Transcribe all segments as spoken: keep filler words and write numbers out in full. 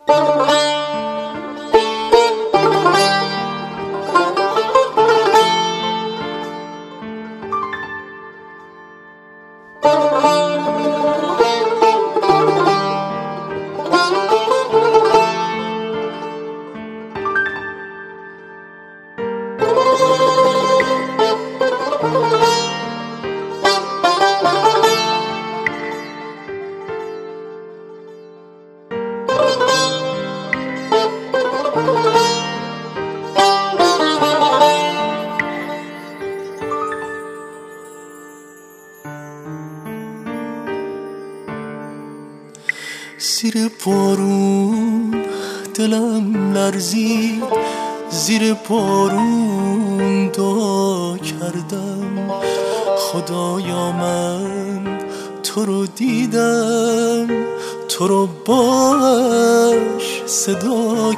زیر بارون دلم لرزید، زیر بارون دعا کردم خدایا من تو رو دیدم، تو رو باش صدا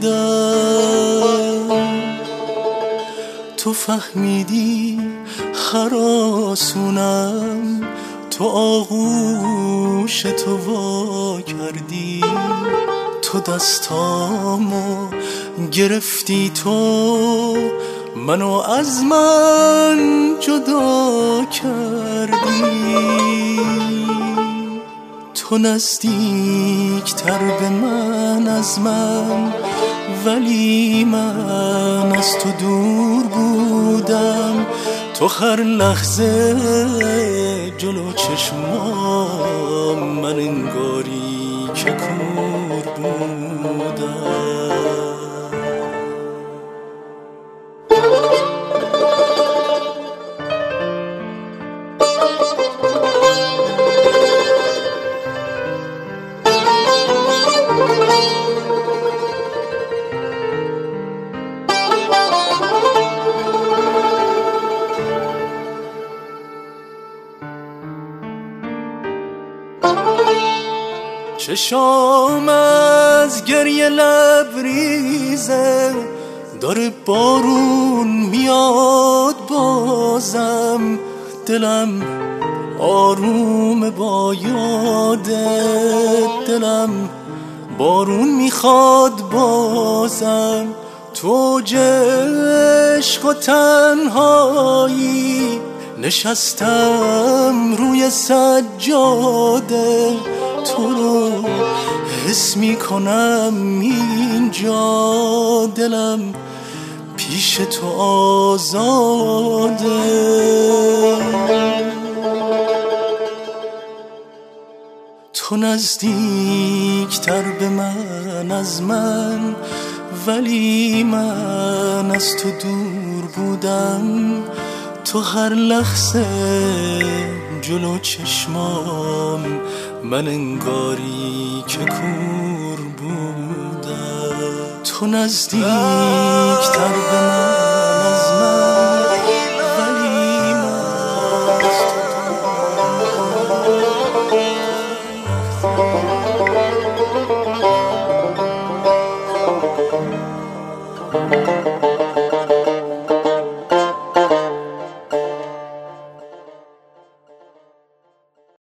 کردم. تو فهمیدی هراسونم، تو آغوش تو وا کردی، تو دستامو گرفتی، تو منو از من جدا کردی. تو نزدیکتر به من از من، ولی من از تو دور بودم. تو هر لحظه جلو چشمام، من انگاری که کور بودم. چشام از گریه لبریزه، داره بارون میاد بازم. دلم آروم با یادت، دلم بارون میخواد بازم. تو عشق و تنهایی نشستم روی سجاده، تو رو حس میکنم اینجا، دلم پیش تو آزاده. تو نزدیکتر به من از من، ولی من از تو دور بودم. تو هر لحظه جلو چشمام، من انگاری که کور بودم. تو نزدیکتر به من از من،